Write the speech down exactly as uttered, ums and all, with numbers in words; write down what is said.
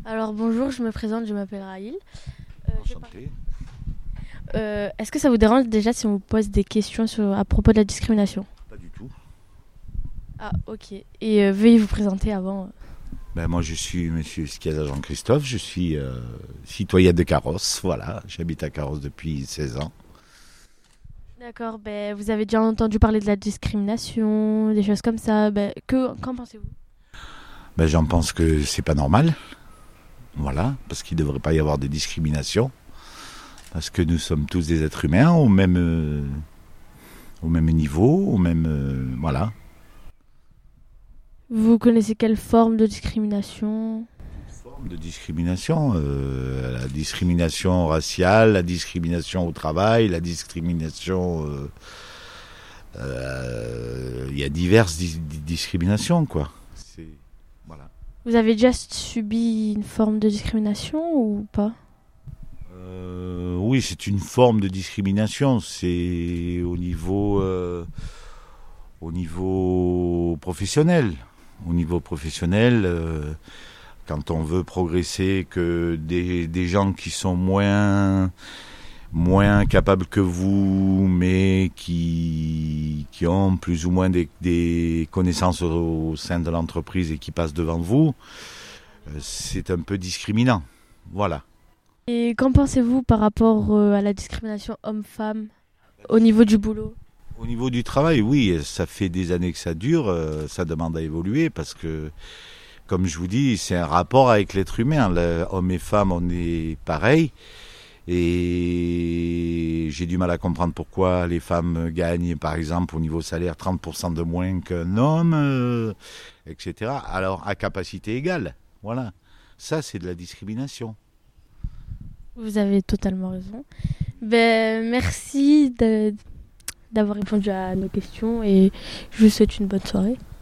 Alors bonjour, je me présente, je m'appelle Raïl. Euh, je par- Enchanté. euh, Est-ce que ça vous dérange déjà si on vous pose des questions sur, à propos de la discrimination? Pas du tout. Ah ok. Et euh, veuillez vous présenter avant. Ben, moi, je suis Monsieur Schiaza Jean-Christophe. Je suis euh, citoyen de Carrosse. Voilà, j'habite à Carrosse depuis seize ans. D'accord, ben, vous avez déjà entendu parler de la discrimination, des choses comme ça. Ben, que, qu'en pensez-vous? Ben, j'en pense que c'est pas normal. Voilà, parce qu'il ne devrait pas y avoir de discrimination. Parce que nous sommes tous des êtres humains au même, euh, au même niveau, au même. euh, voilà. Vous connaissez quelle forme de discrimination? Forme de discrimination. euh, la discrimination raciale, la discrimination au travail, la discrimination. euh, euh, Il y a diverses dis- dis- discriminations, quoi. C'est. Voilà. Vous avez déjà subi une forme de discrimination ou pas? Euh, oui, c'est une forme de discrimination. C'est au niveau, euh, au niveau professionnel. Au niveau professionnel, euh, quand on veut progresser, que des, des gens qui sont moins, moins capables que vous, mais qui, qui ont plus ou moins des, des connaissances au, au sein de l'entreprise et qui passent devant vous, euh, c'est un peu discriminant. Voilà. Et qu'en pensez-vous par rapport euh, à la discrimination homme-femme au niveau du boulot? Au niveau du travail, oui, ça fait des années que ça dure, euh, ça demande à évoluer parce que, comme je vous dis, c'est un rapport avec l'être humain. Le- hommes et femmes, on est pareil. Et j'ai du mal à comprendre pourquoi les femmes gagnent, par exemple, au niveau salaire, trente pour cent de moins qu'un homme, euh, et cetera. Alors, à capacité égale. Voilà. Ça, c'est de la discrimination. Vous avez totalement raison. Ben, merci de- d'avoir répondu à nos questions et je vous souhaite une bonne soirée.